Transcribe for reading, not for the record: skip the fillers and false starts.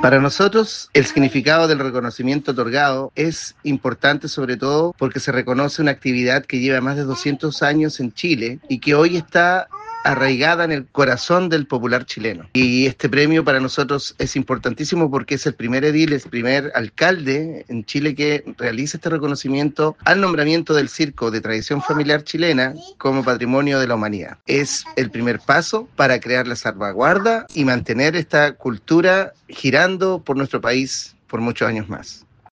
Para nosotros, el significado del reconocimiento otorgado es importante, sobre todo porque se reconoce una actividad que lleva más de 200 años en Chile y que hoy está arraigada en el corazón del popular chileno. Y este premio para nosotros es importantísimo porque es el primer edil, el primer alcalde en Chile que realiza este reconocimiento al nombramiento del circo de tradición familiar chilena como patrimonio de la humanidad. Es el primer paso para crear la salvaguarda y mantener esta cultura girando por nuestro país por muchos años más.